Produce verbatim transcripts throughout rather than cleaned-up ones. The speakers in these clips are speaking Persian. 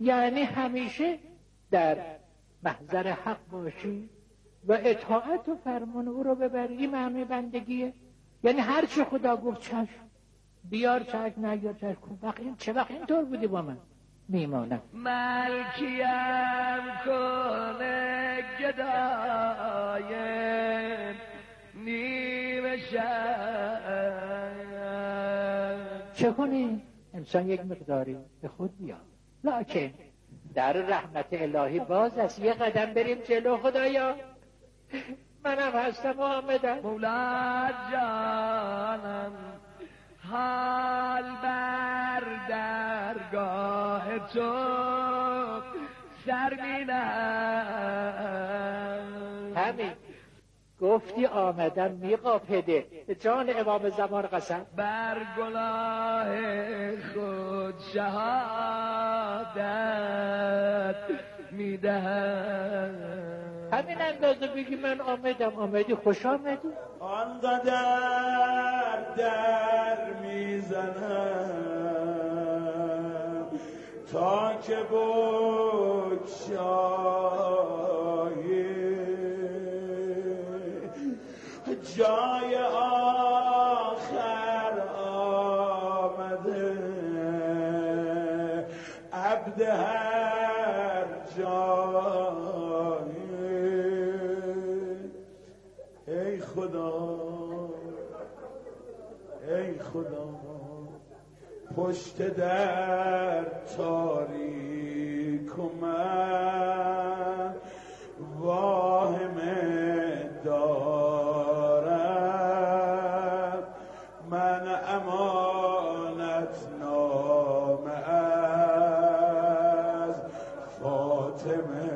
یعنی همیشه در محضر حق باشی و اطاعت و فرمان او رو ببری. این معنی بندگیه. یعنی هر چی خدا گفت چشم، بیار چشم، نگیار چشم. وقت این چه وقت اینطور بودی با من میمانم. ملکیم کنه گدای نیمه شب. چه کنی؟ انسان یک مقداری به خود بیاد، لکن در رحمت الهی باز است. یه قدم بریم جلو. خدایا منم هستم و آمدم. مولا جانم حال بر درگاه تو سر می نهم. همین گفتی آمدم میقاپده به جان امام زمان قسم. بر گناه خود شهادت میدهم. همین اندازه بگی من آمدم. آمدی، خوش آمدی. آنقدر در میزنم تا که بگشایی جای آخر آمده عبد هر جایی. ای خدا ای خدا پشت در تاریک و من واهمه دارم. من امانت نامه از فاطمه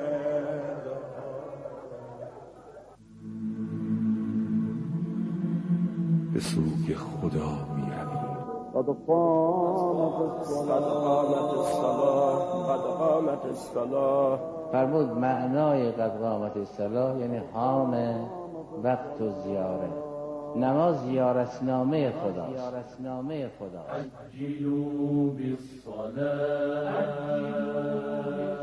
به سوی خدا می رویم. قد قامت الصلاة قد قامت الصلاة. فرمود معنای قد قامت الصلاة یعنی حام وقت و زیاره. نماز زیارتنامه خدا. زیارتنامه خدا. عجلوا بالصلاة.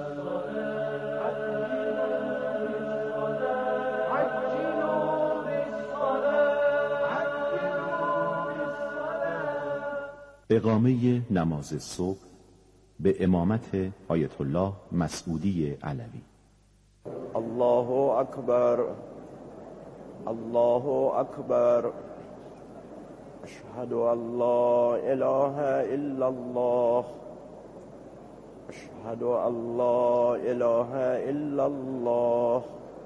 اقامه نماز صبح به امامت آیت الله مسعودی علوی. الله اکبر الله اکبر اشهد ان لا اله الا الله اشهد ان لا اله الا الله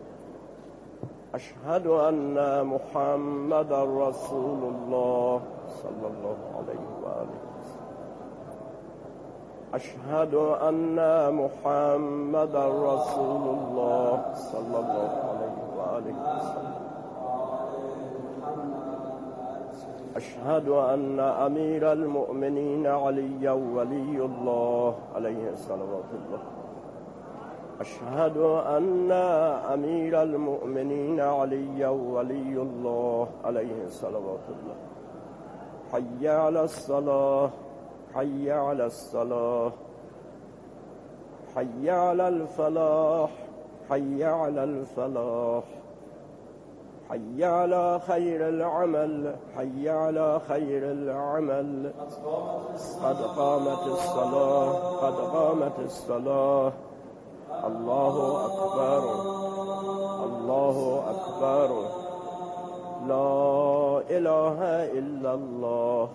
اشهد ان محمد رسول الله صلی الله علیه و آله. اشهد ان محمد رسول الله صلی الله علیه و آله. اشهد ان امیر المؤمنین علی ولی الله علیه صلوات الله. اشهد ان امیر المؤمنین علی ولی الله علیه صلوات الله. حی علی الصلاة حی علی الصلاة حی علی الفلاح حی علی الفلاح حی علی خیر العمل حی علی خیر العمل. قد قامت الصلاة قد قامت الصلاة. الله اکبر الله اکبر لا اله الا الله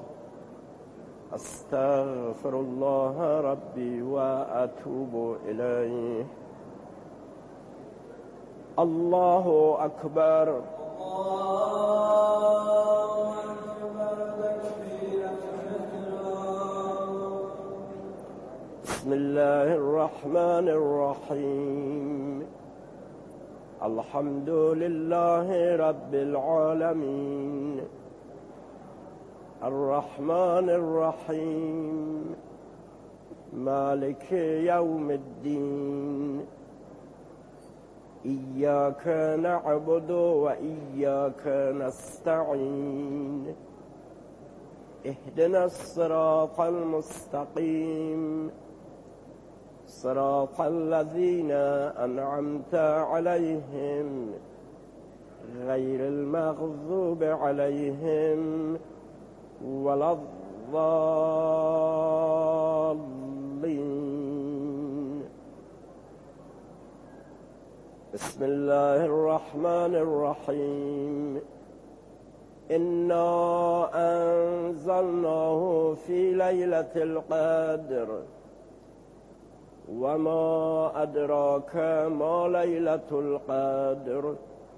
استغفر الله ربی و اتوب الیه. الله اکبر. بسم الله الرحمن الرحیم. الحمد لله رب العالمين الرحمن الرحیم مالک یوم الدین. ایاک نعبد و ایاک نستعین. اهدنا الصراط المستقیم صراط الذين أنعمت عليهم غير المغضوب عليهم ولا الضالين. بسم الله الرحمن الرحيم. إنا أنزلناه في ليلة القدر وما أدراك ما ليلة القدر.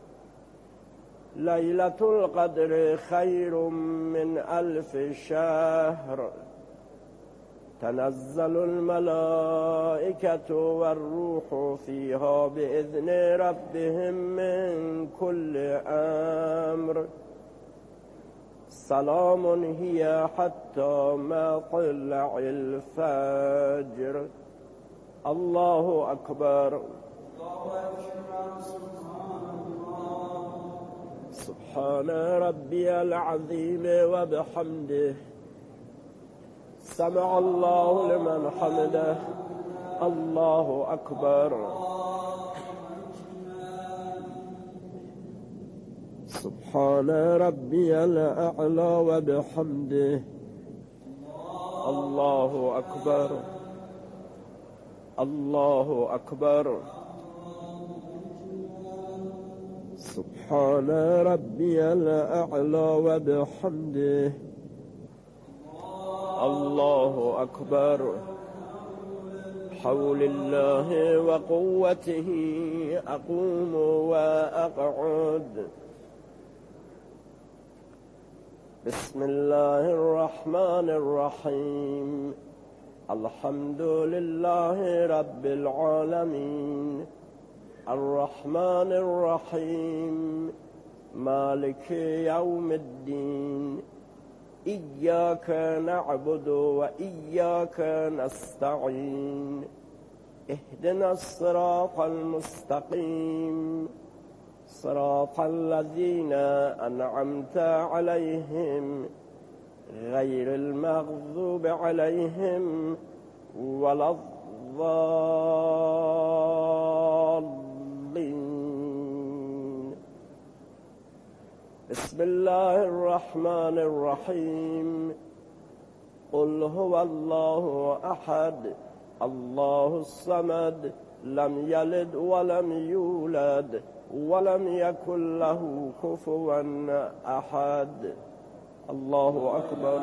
ليلة القدر خير من ألف شهر. تنزل الملائكة والروح فيها بإذن ربهم من كل أمر. سلام هي حتى مطلع الفجر. الله أكبر. سبحان ربي العظيم وبحمده. سمع الله لمن حمده. الله أكبر. سبحان ربي الأعلى وبحمده. الله أكبر. الله أكبر. سبحان ربي الأعلى وبحمده. الله أكبر. حول الله وقوته أقوم وأقعد. بسم الله الرحمن الرحيم. الحمد لله رب العالمين الرحمن الرحيم مالك يوم الدين. إياك نعبد وإياك نستعين. اهدنا الصراط المستقيم صراط الذين أنعمت عليهم غير المغضوب عليهم ولا الضالين. بسم الله الرحمن الرحيم. قل هو الله أحد الله الصمد لم يلد ولم يولد ولم يكن له كفوا أحد. الله أكبر.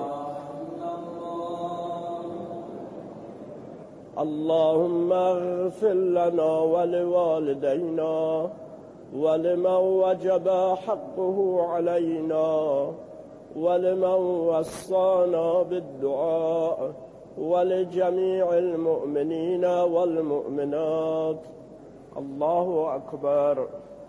اللهم اغفر لنا ولوالدينا ولمن وجب حقه علينا ولمن وصانا بالدعاء ولجميع المؤمنين والمؤمنات. الله أكبر.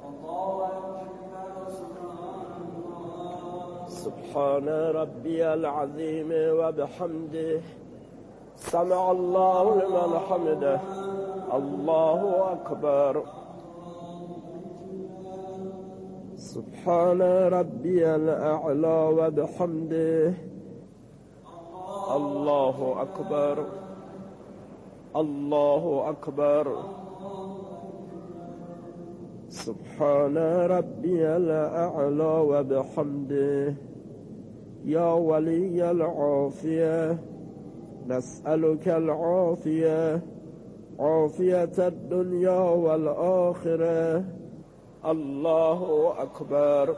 سبحان ربي العظيم وبحمده. سمع الله لمن حمده. الله أكبر. سبحان ربي الأعلى وبحمده. الله أكبر. الله أكبر. سبحان ربي الأعلى وبحمده. يا ولي العافية نسألك العافية عافية الدنيا والآخرة. الله أكبر.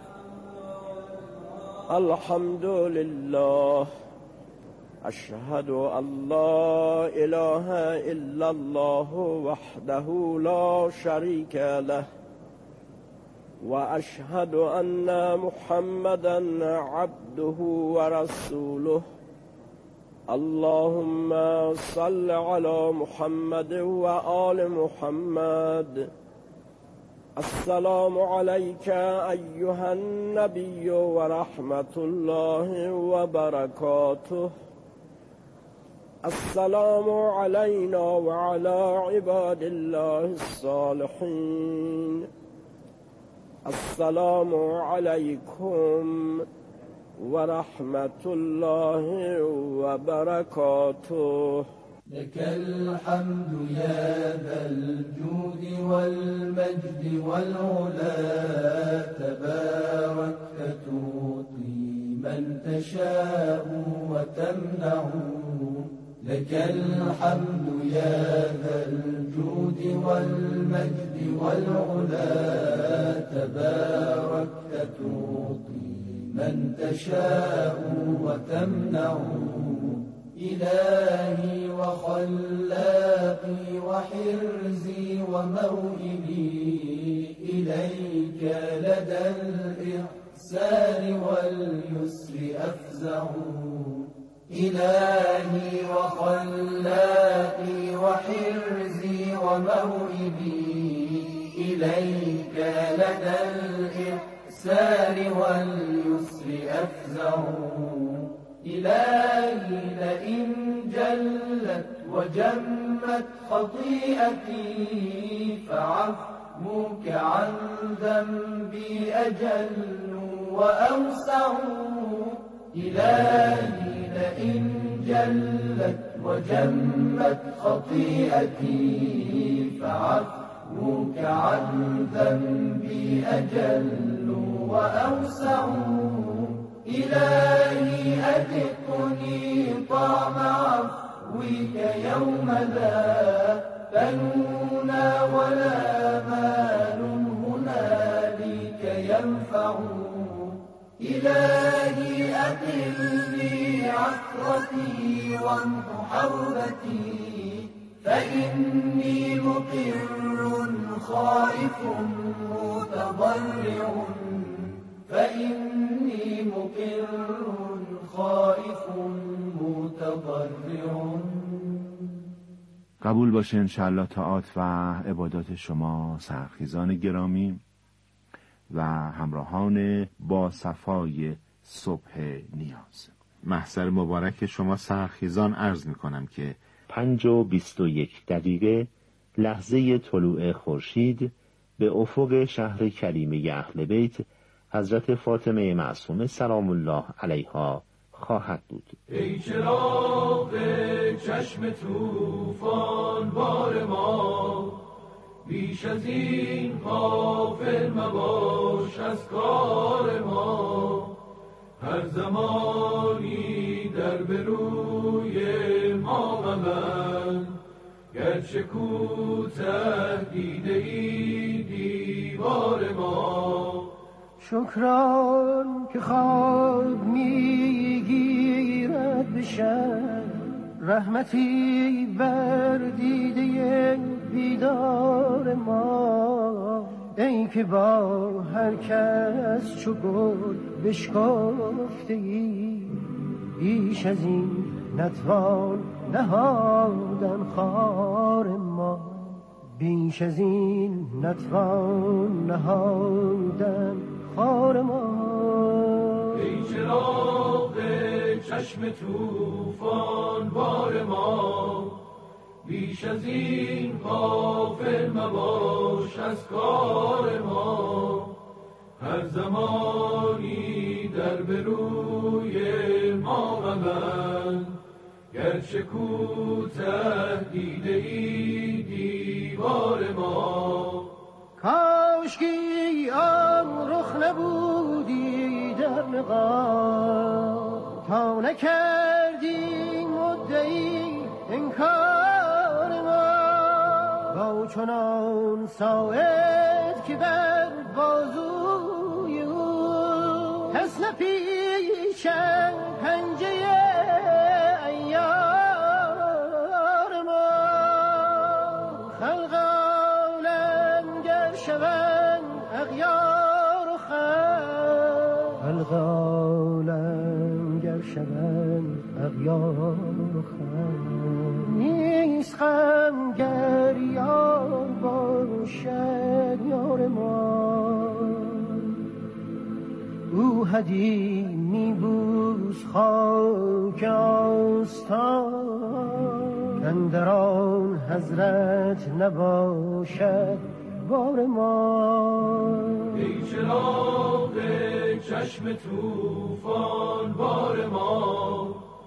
الحمد لله. أشهد أن لا إله إلا الله وحده لا شريك له وأشهد أن محمدا عبده ورسوله. اللهم صل على محمد وآل محمد. السلام عليك أيها النبي ورحمة الله وبركاته. السلام علينا وعلى عباد الله الصالحين. السلام عليكم ورحمة الله وبركاته. لك الحمد يا ذا الجود والمجد والعلا تباركت تعطي من تشاء وتمنع لك الحمد يا ذا الجود والمجد والعلا تباركت تعطي من تشاء وتمنع إلهي وخلاقي وحرزي وموئلي إليك لدى الإحسان واليسر أفزع إلهي وخلاقي وحرزي وموئلي إليك لدى الإحسان واليسر أفزع إلهي لئن جلت وجمت خطيئتي فعفوك عن ذنبي أجل وأوسع إلهي لئن جلت وجمت خطيئتي فعفوك عن ذنبي أجل وأوسع إلهي أذقني طعم عفوك يوم لا بنون ولا مال هنالك ينفع إلهي أقلني عثرتي وامح حربتي فإني مقر خائف متضرع فإني مقر خائف متضرع. قبول باشه انشاءالله طاعات و عبادات شما سرخیزان گرامی و همراهان با صفای صبح نیاز. محضر مبارک شما سرخیزان عرض می کنم که پنج و بیست و یک دقیقه لحظه طلوع خورشید به افق شهر کریمه اهل بیت حضرت فاطمه معصومه سلام الله علیها خواهد بود. ای چراغ چشم طوفان بار ما بیش از این غافل مباش از کار ما هر زمانی در بروی ما غمند گرچه کوته دیده ای دیوار ما شکران که خواب میگیرد بشن رحمتی بر دیده بیدار ما ای که با هر کس چو گل بشکافته ای بیش از این نتوان نهادن خار ما بیش از این نتوان نهادن خار ما ای چراغ چشم طوفان بار ما بیش از این غافل مباش از کار ما هر زمانی در بروی ما غمند گرچه کوته دیده ای دیوار ما کاشکی آن رخ نبودی در نقاب تا نکردی مدعی انکار ما با چنان ساعد که بر بازوی او کس نپیچد پنجه ایار ما خلق عالم گر شوند اغیار و خلق خلق عالم گر شوند اغیار و خلق نیست غم گر یار باشد یار ما او هدی میبوس خاک آستان اندر آن حضرت نباشد بار ما ای چراغ چشم طوفان بار ما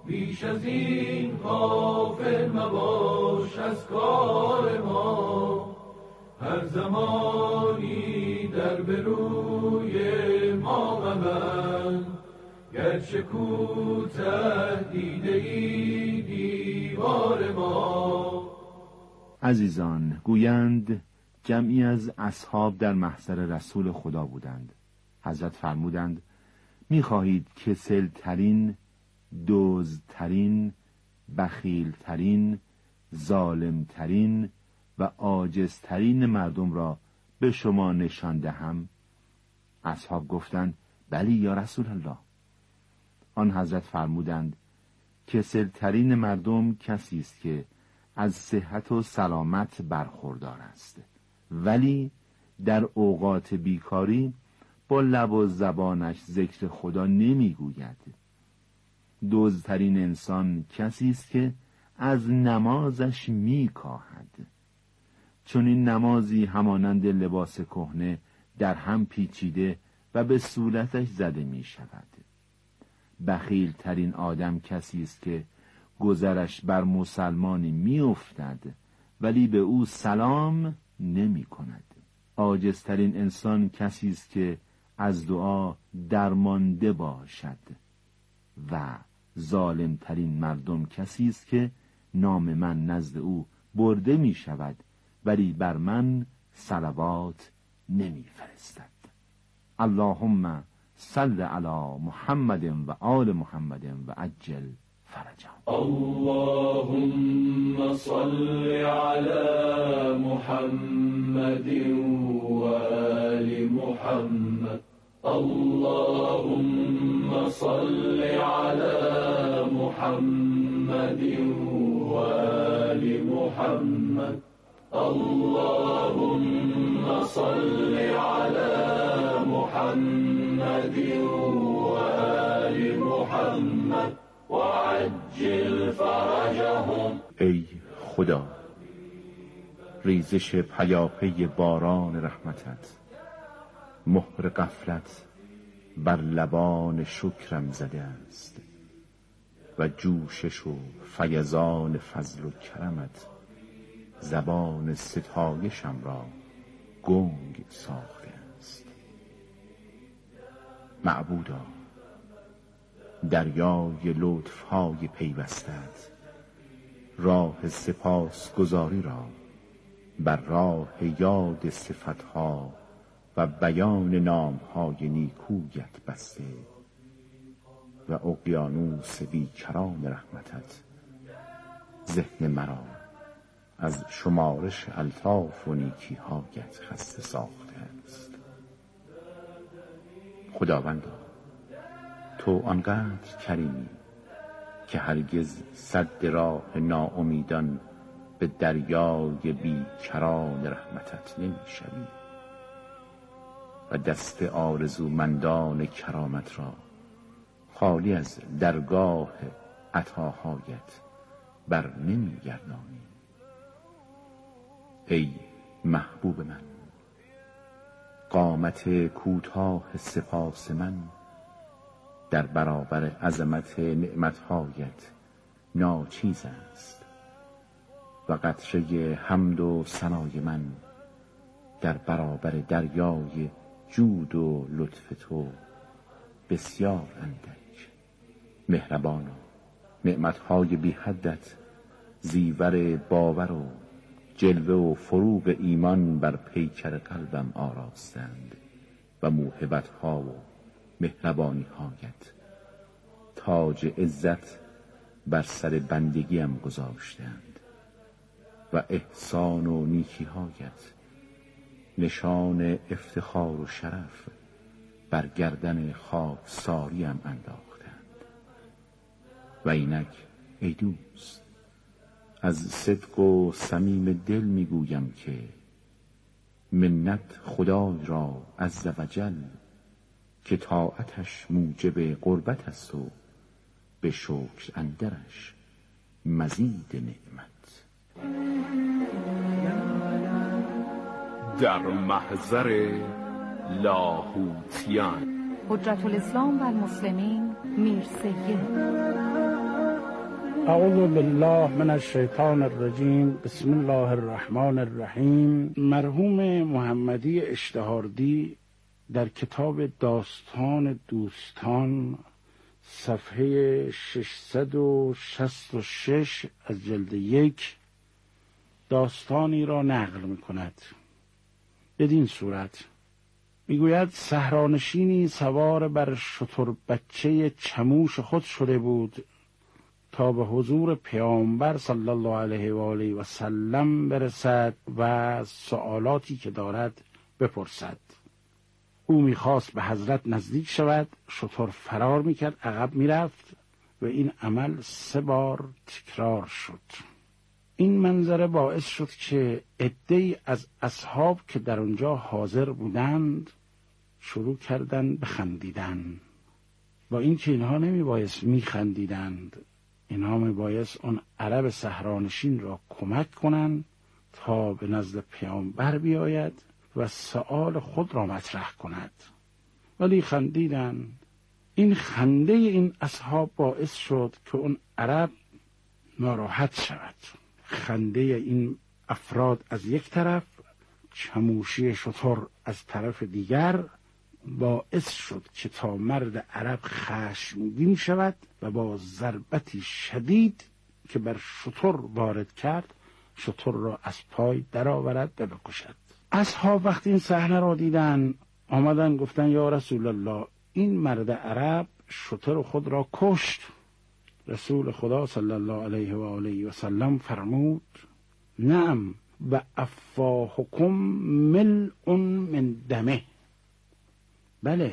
بیش از این غافل مباش از کار ما. هر زمانی در به روی ما ممن، گرچه کوته دیده ای دیوار ما. عزیزان، گویند جمعی از اصحاب در محضر رسول خدا بودند. حضرت فرمودند می‌خواهید کسلترین، دزدترین، بخیلترین، ظالمترین و عاجزترین مردم را به شما نشان دهم؟ اصحاب گفتند بلی یا رسول الله. آن حضرت فرمودند کسلترین مردم کسی است که از صحت و سلامت برخوردار است، ولی در اوقات بیکاری با لب و زبانش ذکر خدا نمیگوید. دزدترین انسان کسی است که از نمازش میکاهد، چون این نمازی همانند لباس کهنه در هم پیچیده و به صورتش زده می شود. بخیل ترین آدم کسی است که گذرش بر مسلمانی می افتد ولی به او سلام نمی کند. عاجزترین انسان کسی است که از دعا درمانده باشد و ظالمترین مردم کسی است که نام من نزد او برده می شود ولی بر من صلوات نمی فرستد. اللهم صل علی محمد و آل محمد و عجل فرجهم. اللهم صل علی محمد و آل محمد. اللهم صل علی محمد و آل محمد. اللهم صل علی محمد و آل محمد و عجل فرجهم. ای خدا، ریزش پیاپی باران رحمتت مهر غفلت بر لبان شکرم زده است و جوشش و فیضان فضل و کرمت زبان ستایشم را گنگ ساخته است. معبودا، دریای لطفهای پیوستت راه سپاس گزاری را بر راه یاد صفتها و بیان نامهای نیکویت بسته و اقیانوس بیکران رحمتت ذهن مرا از شمارش الطاف و نیکی‌هایت خسته ساخته است. خداوندا، تو آنقدر کریمی که هرگز سد راه ناامیدان به دریای بیکران رحمتت نمی‌شوی و دست آرزومندان کرامت را خالی از درگاه عطاهایت بر نمی‌گردانی. ای محبوب من، قامت کوتاه سپاس من در برابر عظمت نعمتهایت ناچیز است و قطره حمد و ثنای من در برابر دریای جود و لطف تو بسیار اندک. مهربانا، نعمتهای بی حدت زیور باور و جلوه و فروغ ایمان بر پیکر قلبم آراستند و موهبتها و مهربانی‌هایت تاج عزت بر سر بندگیم گذاشتند و احسان و نیکی‌هایت نشان افتخار و شرف بر گردن خاکساریم انداختند. و اینک ای دوست، از صدق و صمیم دل میگویم که منت خدای را عز و جل که طاعتش موجب قربت است و به شکر اندرش مزید نعمت. در محضر لاهوتیان حجت الاسلام و المسلمین میر سید. اعوذ بالله من الشیطان الرجیم. بسم الله الرحمن الرحیم. مرحوم محمدی اشتهاردی در کتاب داستان دوستان صفحه ششصد و شصت و شش از جلد یک داستانی را نقل می کند. بدین صورت میگوید صحرانشینی سوار بر شتر بچه چموش خود شده بود تا به حضور پیامبر صلی الله علیه و آله و سلم برسد و سوالاتی که دارد بپرسد. او میخواست به حضرت نزدیک شود، شتر فرار میکرد، عقب میرفت و این عمل سه بار تکرار شد. این منظره باعث شد که عده‌ای از اصحاب که در آنجا حاضر بودند شروع کردن بخندیدن. با این که اینها نمی بایست میخندیدند، اینها می بایست اون عرب صحرانشین را کمک کنند تا به نزد پیامبر بیاید و سؤال خود را مطرح کند، ولی خندیدن. این خنده این اصحاب باعث شد که اون عرب ناراحت شود. خنده این افراد از یک طرف، چموشی شتر از طرف دیگر، باعث شد که تا مرد عرب خشمگین شود و با ضربتی شدید که بر شتر وارد کرد شتر را از پای درآورد و بکشد. اصحاب وقتی این صحنه را دیدن آمدن گفتن یا رسول الله، این مرد عرب شتر خود را کشت. رسول خدا صلی الله علیه و آله و سلم فرمود نعم و افواهکم ملء من دمه. بله،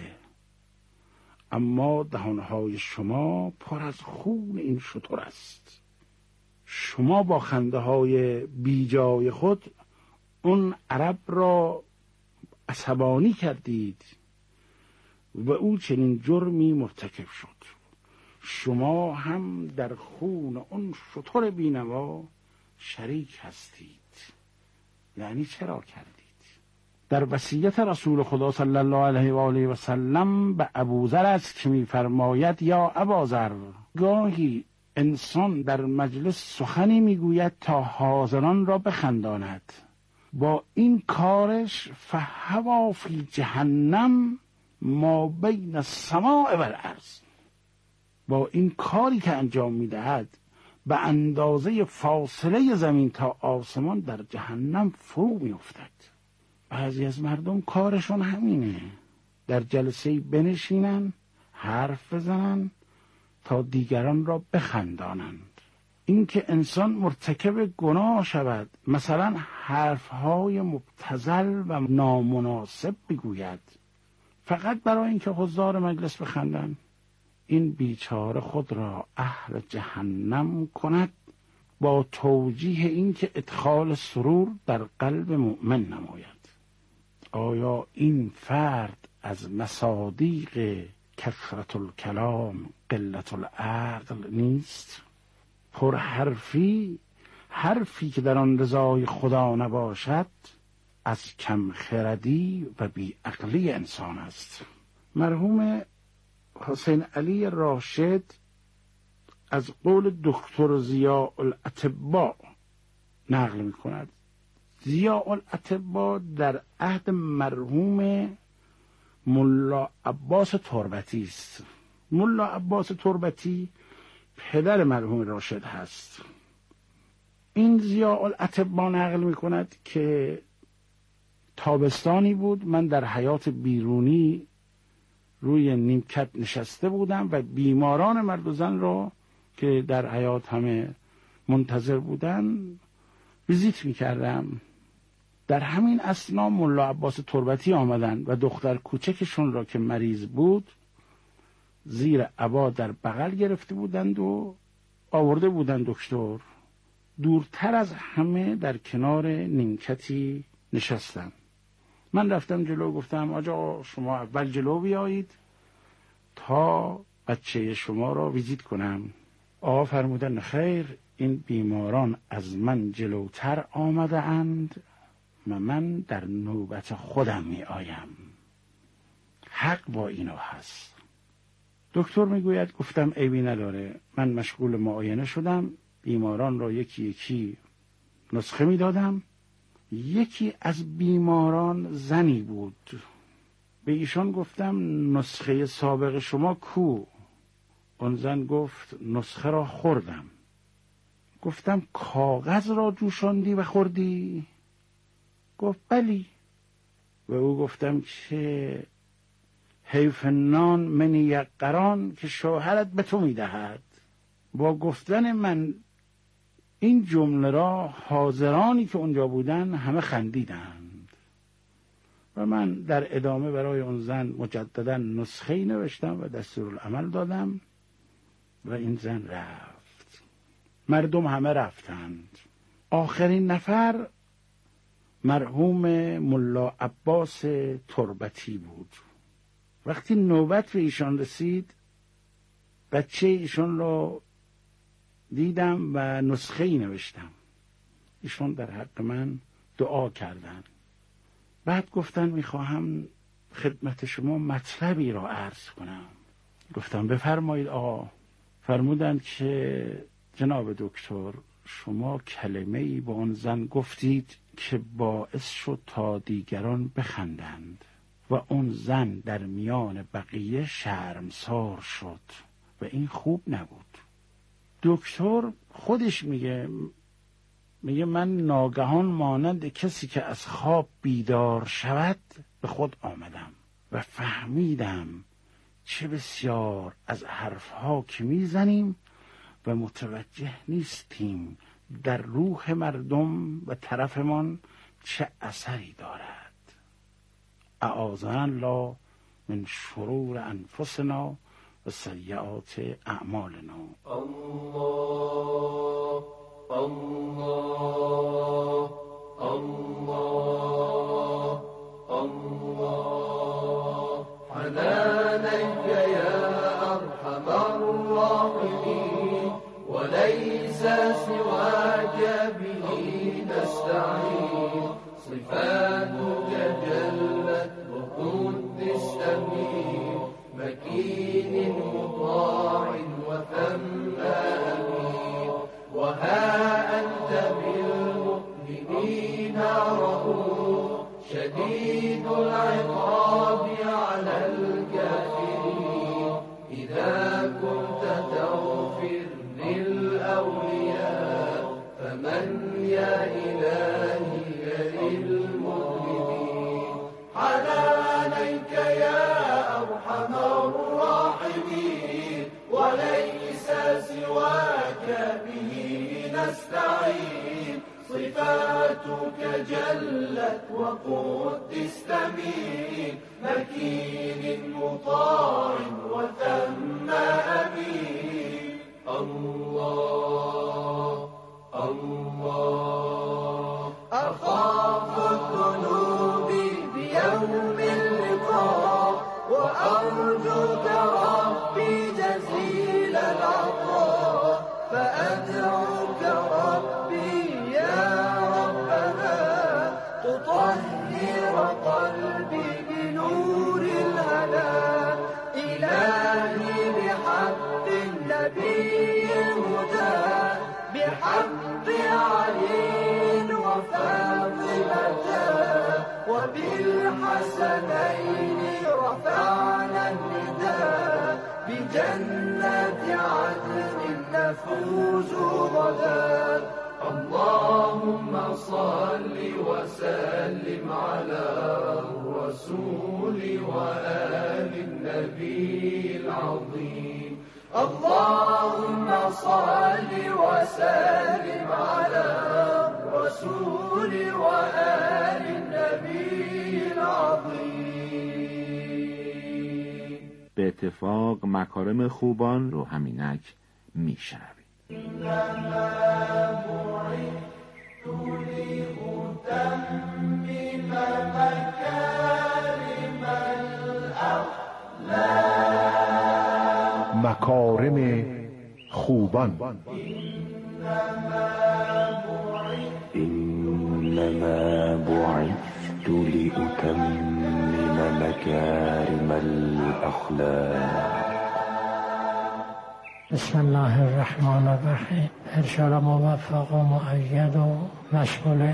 اما دهانهای شما پر از خون این شتر است. شما با خنده های بیجای خود اون عرب را عصبانی کردید و او چنین جرمی مرتکب شد. شما هم در خون اون شتر بینوا شریک هستید. یعنی چرا کردید؟ در وصیت رسول خدا صلی الله علیه و آله و سلم به ابوذر است که می‌فرماید یا اباذر، گاهی انسان در مجلس سخنی میگوید تا حاضران را بخنداند، با این کارش فهوا فی جهنم ما بین السماء و الارض، با این کاری که انجام میدهد به اندازه فاصله زمین تا آسمان در جهنم فرو میافتد. بعضی از مردم کارشون همینه، در جلسه بنشینن حرف بزنن تا دیگران را بخندانند. اینکه انسان مرتکب گناه شود، مثلا حرفهای مبتذل و نامناسب بگوید فقط برای اینکه حضار مجلس بخندن، این بیچاره خود را اهل جهنم کند با توجیه اینکه ادخال سرور در قلب مؤمن نماید. آیا این فرد از مصادیق کثرت الکلام قلت العقل نیست؟ پرحرفی، حرفی که در آن رضای خدا نباشد، از کم خردی و بی عقلی انسان است. مرحوم حسین علی راشد از قول دکتر ضیاء الاطباء نقل می کند. ضیاء الاطباء در عهد مرحوم ملا عباس تربتی است. ملا عباس تربتی پدر مرحوم راشد هست. این ضیاء الاطباء نقل می کند که تابستانی بود، من در حیاط بیرونی روی نیمکت نشسته بودم و بیماران مرد و زن را که در حیاط همه منتظر بودن ویزیت می کردم. در همین اثنا ملا عباس تربتی آمدن و دختر کوچکشون را که مریض بود زیر عبا در بغل گرفته بودند و آورده بودند دکتر. دورتر از همه در کنار نیمکتی نشستم. من رفتم جلو، گفتم آجا شما اول جلو بیایید تا بچه شما را ویزیت کنم. آقا فرمودن خیر، این بیماران از من جلوتر آمده اند و من در نوبت خودم می آیم. حق با اینو هست. دکتر میگوید گفتم عیبی نداره، من مشغول معاینه شدم، بیماران را یکی یکی نسخه میدادم. یکی از بیماران زنی بود، به ایشان گفتم نسخه سابق شما کو؟ آن زن گفت نسخه را خوردم. گفتم کاغذ را جوشاندی و خوردی؟ گفت بلی. و او گفتم که حیف نان من یقران که شوهرت به تو میدهد. با گفتن من این جمله را حاضرانی که اونجا بودن همه خندیدند و من در ادامه برای اون زن مجددا نسخه‌ای نوشتم و دستورالعمل دادم و این زن رفت. مردم همه رفتند. آخرین نفر مرحوم ملا عباس تربتی بود. وقتی نوبت به ایشان رسید بچه ایشان رو دیدم و نسخه‌ای نوشتم. ایشان در حق من دعا کردند. بعد گفتن میخواهم خدمت شما مطلبی را عرض کنم. گفتم بفرمایید آقا. فرمودند که جناب دکتر شما کلمه‌ای به آن زن گفتید که باعث شد تا دیگران بخندند و اون زن در میان بقیه شرمسار شد و این خوب نبود. دکتر خودش میگه میگه من ناگهان مانند کسی که از خواب بیدار شود به خود آمدم و فهمیدم چه بسیار از حرفها که میزنیم و متوجه نیستیم در روح مردم و طرفمان چه اثری دارد. اعاذنا الله من شرور انفسنا و سیئات اعمالنا. الله الله الله الله حنانك يا أرحم الراحمين وليس سواك به نستعين صفاتك جلت وقدست من مكين مطاع وثم أمين وها أنت بالمؤمنين رؤوف شديد العقاب على الكافرين إذا كنت تغفر للأولياء فمن يا إلهي للمؤمنين حنانيك يا أرحم الراحمين وليس سواك به نستعين صفاتك جلت وقدست من مكين مطاع وثم أمين الله الله أخاف الذنوب بيوم اللقاء وأرجوك ربي جزيل العطاء فأدعوك ربي يا ربنا تطهر قلبي بنور الهدى إلهي بحق النبي الهدى بحق علي وفاطمة وبالحسنين رفعنا النداء بجنة عدن نفوز غدا. اللهم صل وسلم على الرسول وآل النبي العظيم. اللهم صل وسلم على الرسول وآل النبي العظيم. به اتفاق مکارم خوبان رو همینک میشنویم. إنما بعثت لأتمم مكارم الأخلاق. مکارم خوبان. إنما بعثت لأتمم مكارم الأخلاق. بسم الله الرحمن الرحیم. انشاءالله موفق و مؤید و مشغول